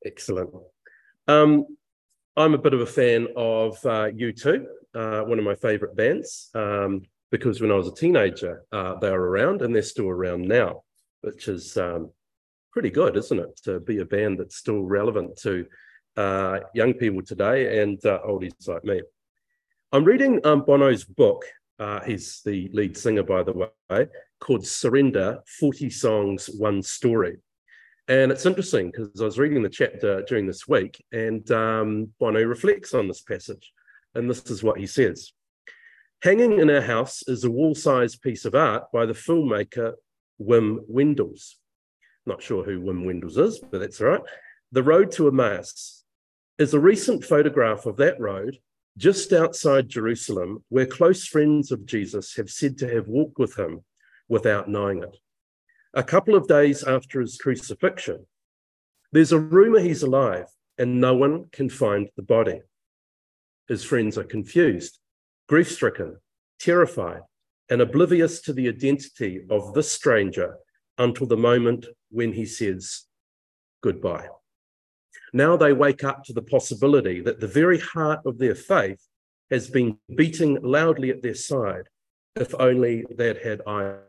Excellent. I'm a bit of a fan of U2, one of my favourite bands, because when I was a teenager, they were around and they're still around now, which is pretty good, isn't it? To be a band that's still relevant to young people today and oldies like me. I'm reading Bono's book. He's the lead singer, by the way, called Surrender, 40 Songs, One Story. And it's interesting because I was reading the chapter during this week and Bono reflects on this passage. And this is what he says. Hanging in our house is a wall-sized piece of art by the filmmaker Wim Wenders. Not sure who Wim Wenders is, but that's all right. The Road to Emmaus is a recent photograph of that road just outside Jerusalem, where close friends of Jesus have said to have walked with him without knowing it. A couple of days after his crucifixion, there's a rumor he's alive and no one can find the body. His friends are confused, grief-stricken, terrified, and oblivious to the identity of this stranger until the moment when he says goodbye. Now they wake up to the possibility that the very heart of their faith has been beating loudly at their side, if only they'd had eyes.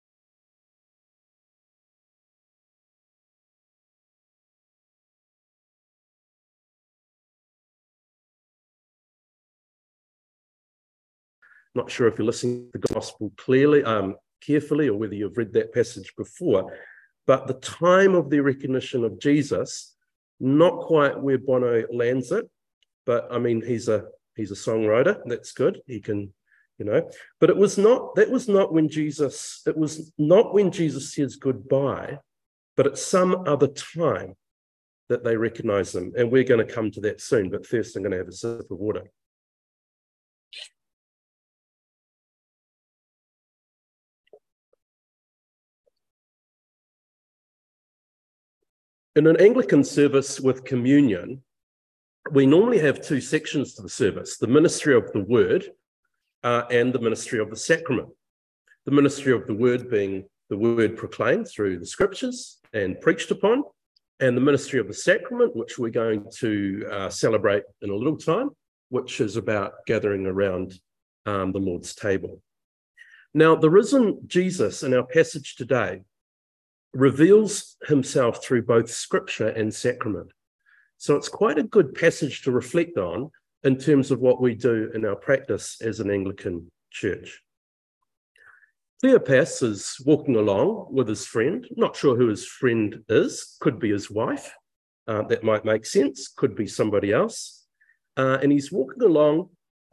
Not sure if you're listening to the gospel clearly, carefully, or whether you've read that passage before, but the time of their recognition of Jesus, not quite where Bono lands it, but I mean, he's a songwriter, that's good, he can, but that was not when Jesus says goodbye, but at some other time that they recognize him, and we're going to come to that soon, but first I'm going to have a sip of water. In an Anglican service with communion, we normally have two sections to the service, the ministry of the word and the ministry of the sacrament. The ministry of the word being the word proclaimed through the scriptures and preached upon, and the ministry of the sacrament, which we're going to celebrate in a little time, which is about gathering around the Lord's table. Now, the risen Jesus in our passage today reveals himself through both scripture and sacrament. So it's quite a good passage to reflect on in terms of what we do in our practice as an Anglican church. Cleopas is walking along with his friend, not sure who his friend is, could be his wife, that might make sense, could be somebody else. And he's walking along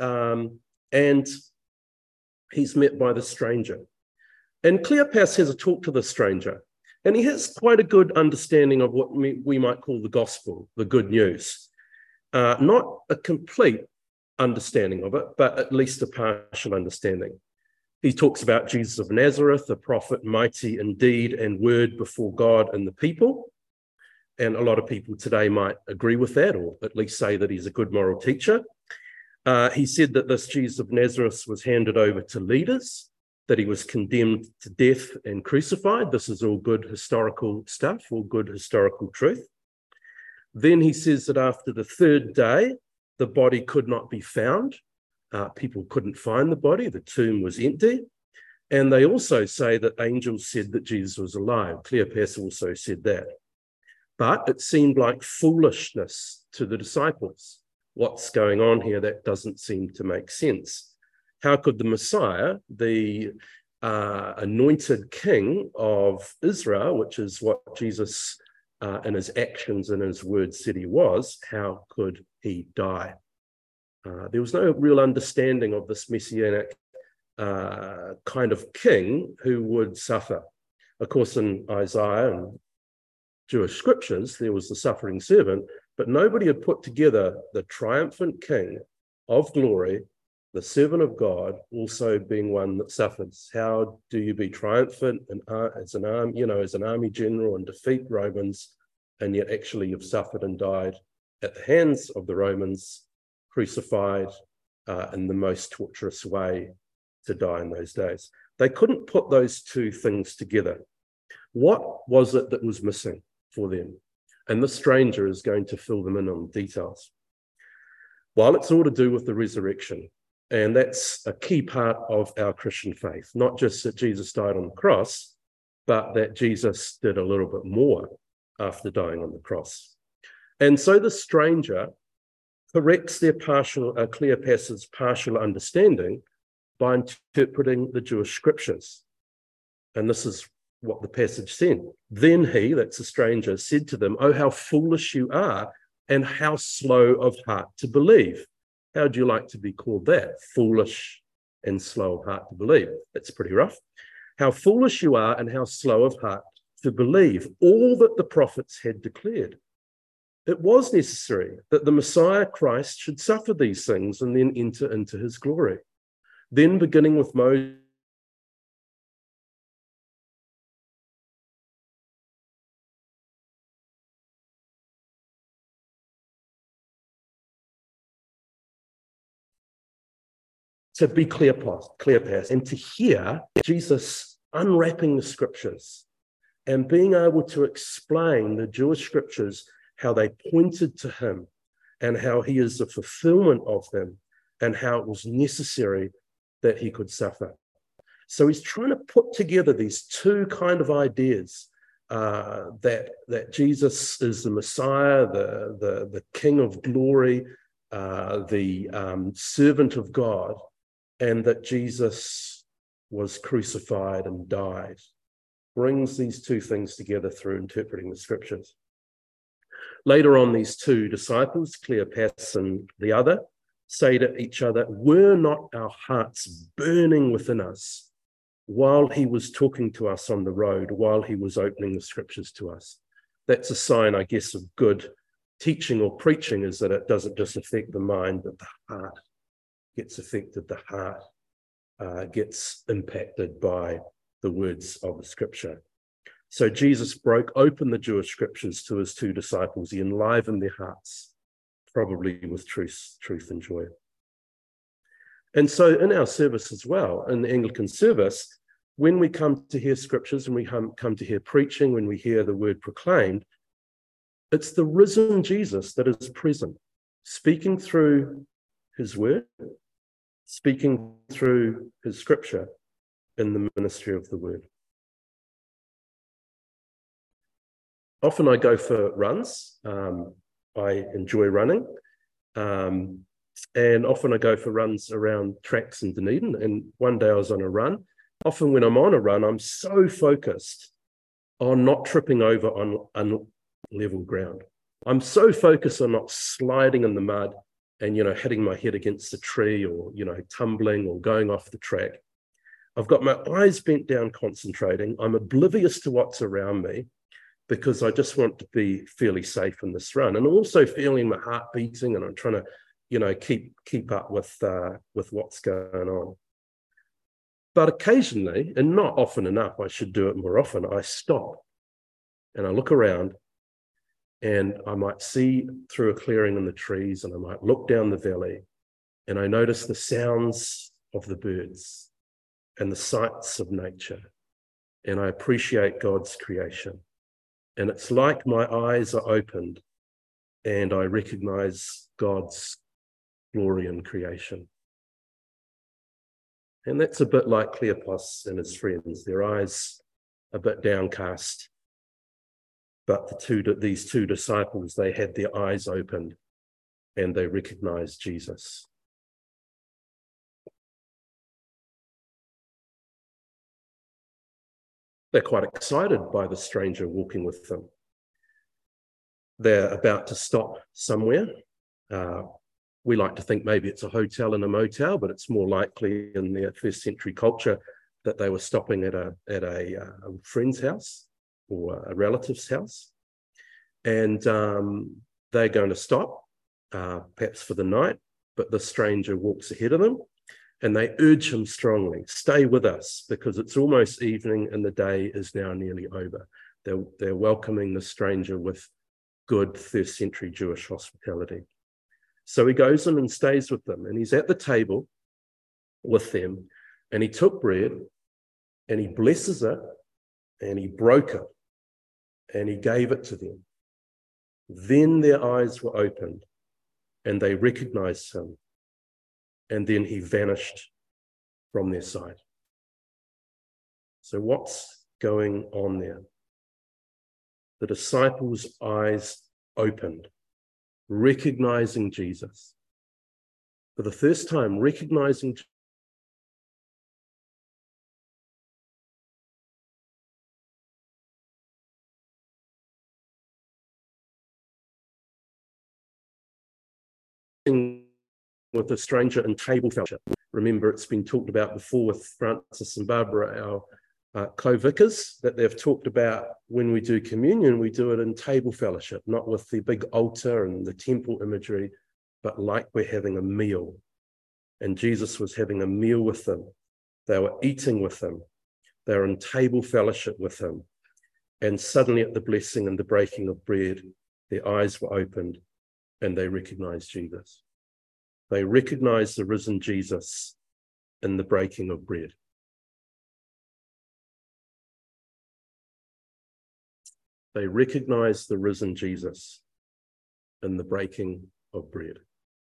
and he's met by the stranger. And Cleopas has a talk to the stranger. And he has quite a good understanding of what we might call the gospel, the good news. Not a complete understanding of it, but at least a partial understanding. He talks about Jesus of Nazareth, a prophet mighty in deed and word before God and the people. And a lot of people today might agree with that, or at least say that he's a good moral teacher. He said that this Jesus of Nazareth was handed over to leaders, that he was condemned to death and crucified. This is all good historical stuff, all good historical truth. Then he says that after the third day, the body could not be found. People couldn't find the body. The tomb was empty. And they also say that angels said that Jesus was alive. Cleopas also said that. But it seemed like foolishness to the disciples. What's going on here? That doesn't seem to make sense. How could the Messiah, the anointed king of Israel, which is what Jesus in his actions and his words said he was, how could he die? There was no real understanding of this messianic kind of king who would suffer. Of course, in Isaiah and Jewish scriptures, there was the suffering servant, but nobody had put together the triumphant king of glory, the servant of God, also being one that suffers. How do you be triumphant and as an army general and defeat Romans, and yet actually you've suffered and died at the hands of the Romans, crucified in the most torturous way to die in those days? They couldn't put those two things together. What was it that was missing for them? And the stranger is going to fill them in on the details. Well, it's all to do with the resurrection. And that's a key part of our Christian faith, not just that Jesus died on the cross, but that Jesus did a little bit more after dying on the cross. And so the stranger corrects their Cleopas's partial understanding by interpreting the Jewish scriptures. And this is what the passage said. Then he, that's the stranger, said to them, "Oh, how foolish you are, and how slow of heart to believe." How would you like to be called that? Foolish and slow of heart to believe. That's pretty rough. How foolish you are, and how slow of heart to believe all that the prophets had declared. It was necessary that the Messiah Christ should suffer these things and then enter into his glory. Then, beginning with Moses, to be Cleopas, and to hear Jesus unwrapping the scriptures and being able to explain the Jewish scriptures, how they pointed to him and how he is the fulfillment of them and how it was necessary that he could suffer. So he's trying to put together these two kind of ideas, that Jesus is the Messiah, the King of glory, the servant of God, and that Jesus was crucified and died. Brings these two things together through interpreting the scriptures. Later on, these two disciples, Cleopas and the other, say to each other, "Were not our hearts burning within us while he was talking to us on the road, while he was opening the scriptures to us?" That's a sign, I guess, of good teaching or preaching, is that it doesn't just affect the mind, but the heart gets affected. The heart gets impacted by the words of the scripture. So Jesus broke open the Jewish scriptures to his two disciples. He enlivened their hearts, probably with truth and joy. And so in our service as well, in the Anglican service, when we come to hear scriptures and we come to hear preaching, when we hear the word proclaimed, it's the risen Jesus that is present, speaking through his word, speaking through his scripture in the ministry of the word. Often I go for runs. I enjoy running. And often I go for runs around tracks in Dunedin. And one day I was on a run. Often when I'm on a run, I'm so focused on not tripping over on unlevel ground. I'm so focused on not sliding in the mud and, hitting my head against a tree or, tumbling or going off the track. I've got my eyes bent down concentrating. I'm oblivious to what's around me because I just want to be fairly safe in this run. And I'm also feeling my heart beating, and I'm trying to, keep up with what's going on. But occasionally, and not often enough, I should do it more often, I stop and I look around, and I might see through a clearing in the trees, and I might look down the valley, and I notice the sounds of the birds and the sights of nature, and I appreciate God's creation. And it's like my eyes are opened and I recognize God's glory in creation. And that's a bit like Cleopas and his friends, their eyes a bit downcast. But these two disciples, they had their eyes opened and they recognized Jesus. They're quite excited by the stranger walking with them. They're about to stop somewhere. We like to think maybe it's a hotel and a motel, but it's more likely in their first century culture that they were stopping at a friend's house or a relative's house. And they're going to stop, perhaps for the night, but the stranger walks ahead of them. And they urge him strongly, "Stay with us, because it's almost evening and the day is now nearly over." They're welcoming the stranger with good first century Jewish hospitality. So he goes in and stays with them, and he's at the table with them, and he took bread and he blesses it and he broke it and he gave it to them. Then their eyes were opened and they recognized him. And then he vanished from their sight. So what's going on there? The disciples' eyes opened, recognizing Jesus. For the first time, recognizing with a stranger in table fellowship. Remember, it's been talked about before with Francis and Barbara, our co-vicars, that they've talked about when we do communion, we do it in table fellowship, not with the big altar and the temple imagery, but like we're having a meal. And Jesus was having a meal with them. They were eating with him. They were in table fellowship with him. And suddenly at the blessing and the breaking of bread, their eyes were opened and they recognized Jesus. They recognized the risen Jesus in the breaking of bread. They recognized the risen Jesus in the breaking of bread.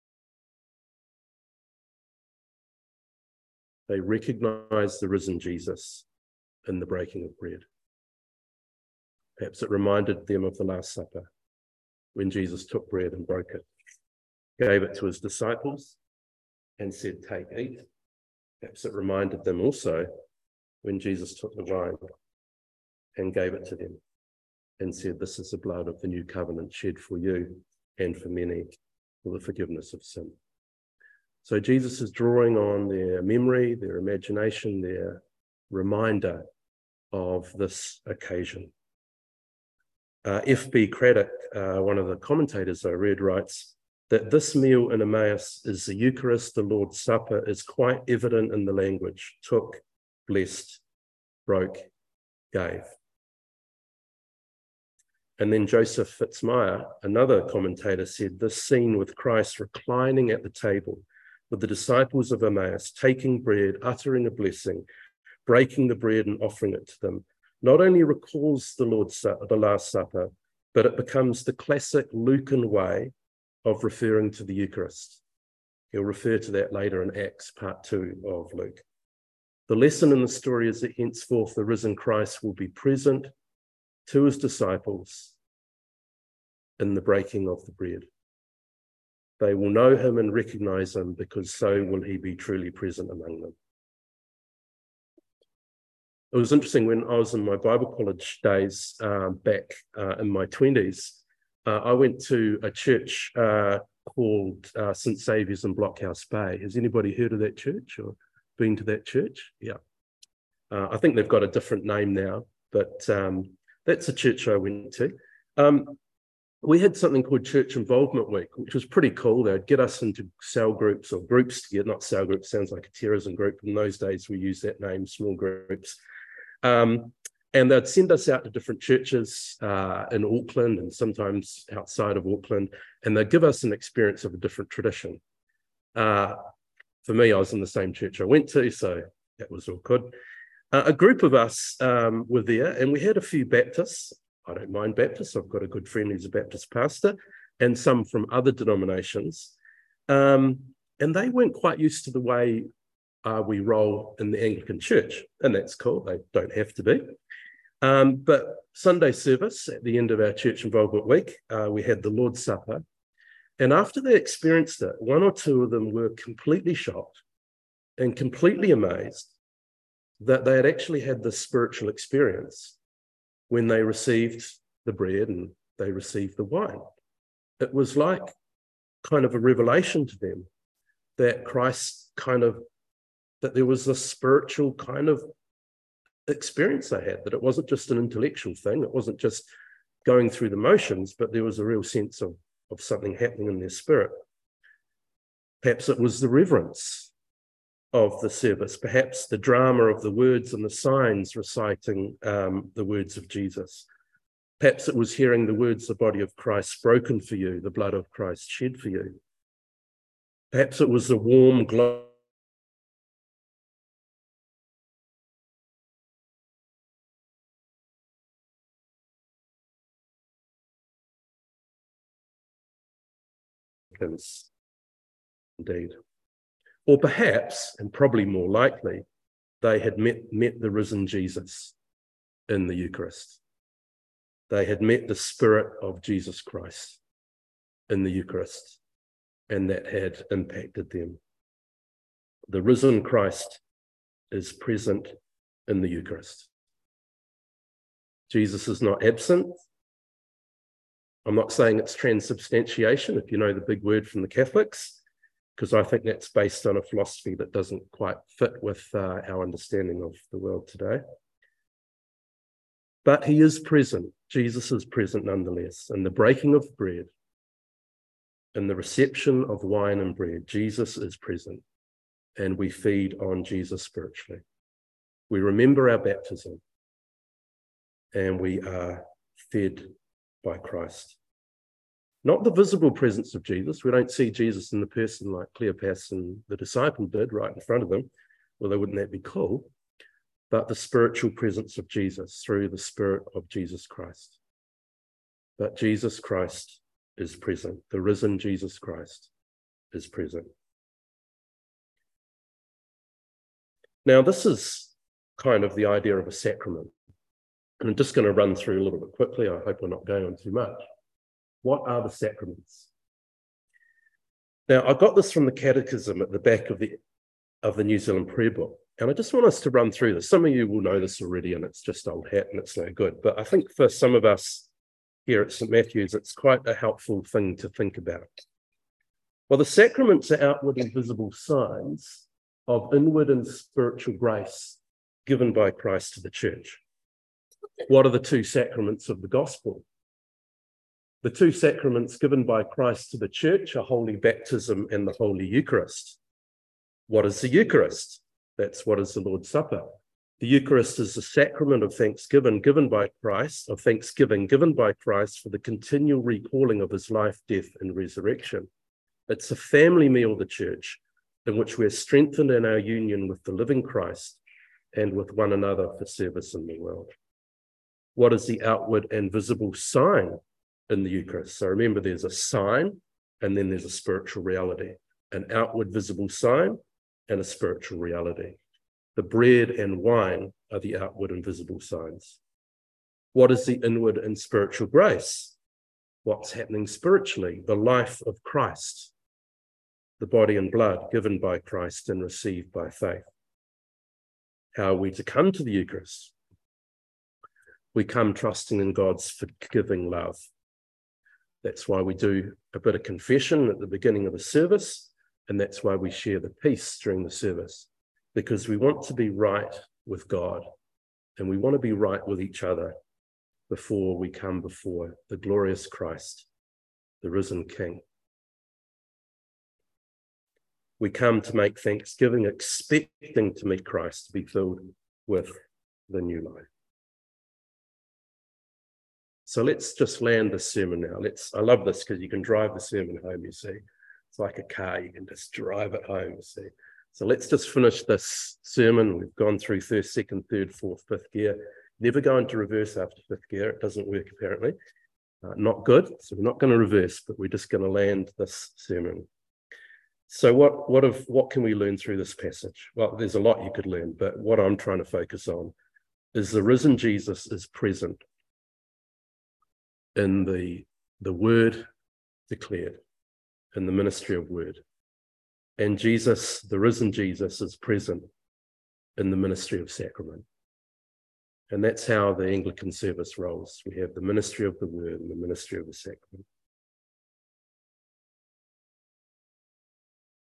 They recognized the risen Jesus in the breaking of bread. Perhaps it reminded them of the Last Supper when Jesus took bread and broke it, gave it to his disciples and said, "Take, eat." Perhaps it reminded them also when Jesus took the wine and gave it to them and said, "This is the blood of the new covenant shed for you and for many for the forgiveness of sin." So Jesus is drawing on their memory, their imagination, their reminder of this occasion. F.B. Craddock, one of the commentators I read, writes that this meal in Emmaus is the Eucharist, the Lord's Supper, is quite evident in the language: took, blessed, broke, gave. And then Joseph Fitzmyer, another commentator, said this scene with Christ reclining at the table with the disciples of Emmaus, taking bread, uttering a blessing, breaking the bread and offering it to them, not only recalls the Last Supper, but it becomes the classic Lucan way of referring to the Eucharist. He'll refer to that later in Acts, part 2 of Luke. The lesson in the story is that henceforth the risen Christ will be present to his disciples in the breaking of the bread. They will know him and recognize him because so will he be truly present among them. It was interesting when I was in my Bible college days back in my 20s, I went to a church called St. Saviour's in Blockhouse Bay. Has anybody heard of that church or been to that church? Yeah. I think they've got a different name now, but that's a church I went to. We had something called Church Involvement Week, which was pretty cool. They'd get us into cell groups or groups together, not cell groups, sounds like a terrorism group. In those days, we used that name, small groups. And they'd send us out to different churches in Auckland and sometimes outside of Auckland, and they'd give us an experience of a different tradition. For me, I was in the same church I went to, so that was all good. A group of us were there, and we had a few Baptists. I don't mind Baptists. I've got a good friend who's a Baptist pastor, and some from other denominations. And they weren't quite used to the way we roll in the Anglican Church, and that's cool. They don't have to be. But Sunday service at the end of our Church Involvement Week, we had the Lord's Supper. And after they experienced it, one or two of them were completely shocked and completely amazed that they had actually had this spiritual experience when they received the bread and they received the wine. It was like kind of a revelation to them that Christ that there was this spiritual kind of experience they had, that it wasn't just an intellectual thing, it wasn't just going through the motions, but there was a real sense of something happening in their spirit. Perhaps it was the reverence of the service, perhaps the drama of the words and the signs reciting the words of Jesus. Perhaps it was hearing the words, the body of Christ broken for you, the blood of Christ shed for you. Perhaps it was the warm glow Anglicans, indeed. Or perhaps, and probably more likely, they had met the risen Jesus in the Eucharist. They had met the Spirit of Jesus Christ in the Eucharist, and that had impacted them. The risen Christ is present in the Eucharist. Jesus is not absent. I'm not saying it's transubstantiation, if you know the big word from the Catholics, because I think that's based on a philosophy that doesn't quite fit with our understanding of the world today. But he is present. Jesus is present nonetheless. In the breaking of bread, in the reception of wine and bread, Jesus is present, and we feed on Jesus spiritually. We remember our baptism, and we are fed by Christ. Not the visible presence of Jesus. We don't see Jesus in the person like Cleopas and the disciple did right in front of them, although wouldn't that be cool? But the spiritual presence of Jesus through the Spirit of Jesus Christ. But Jesus Christ is present. The risen Jesus Christ is present. Now, this is kind of the idea of a sacrament. And I'm just going to run through a little bit quickly. I hope we're not going on too much. What are the sacraments? Now, I got this from the Catechism at the back of the New Zealand Prayer Book. And I just want us to run through this. Some of you will know this already, and it's just old hat and it's no good. But I think for some of us here at St. Matthew's, it's quite a helpful thing to think about. Well, the sacraments are outward and visible signs of inward and spiritual grace given by Christ to the church. What are the two sacraments of the gospel? The two sacraments given by Christ to the church are Holy Baptism and the Holy Eucharist. What is the Eucharist? That's what is the Lord's Supper. The Eucharist is the sacrament of thanksgiving given by Christ for the continual recalling of his life, death, and resurrection. It's a family meal of the church in which we're strengthened in our union with the living Christ and with one another for service in the world. What is the outward and visible sign in the Eucharist? So remember, there's a sign and then there's a spiritual reality, an outward visible sign and a spiritual reality. The bread and wine are the outward and visible signs. What is the inward and spiritual grace? What's happening spiritually? The life of Christ, the body and blood given by Christ and received by faith. How are we to come to the Eucharist? We come trusting in God's forgiving love. That's why we do a bit of confession at the beginning of the service, and that's why we share the peace during the service, because we want to be right with God, and we want to be right with each other before we come before the glorious Christ, the risen King. We come to make thanksgiving, expecting to meet Christ, to be filled with the new life. So let's just land the sermon now. I love this because you can drive the sermon home, you see. It's like a car, you can just drive it home, you see. So let's just finish this sermon. We've gone through first, second, third, fourth, fifth gear. Never go into reverse after fifth gear. It doesn't work, apparently. Not good. So we're not going to reverse, but we're just going to land this sermon. So what can we learn through this passage? Well, there's a lot you could learn, but what I'm trying to focus on is the risen Jesus is present in the word declared, in the ministry of word. And Jesus, the risen Jesus, is present in the ministry of sacrament. And that's how the Anglican service rolls. We have the ministry of the word and the ministry of the sacrament.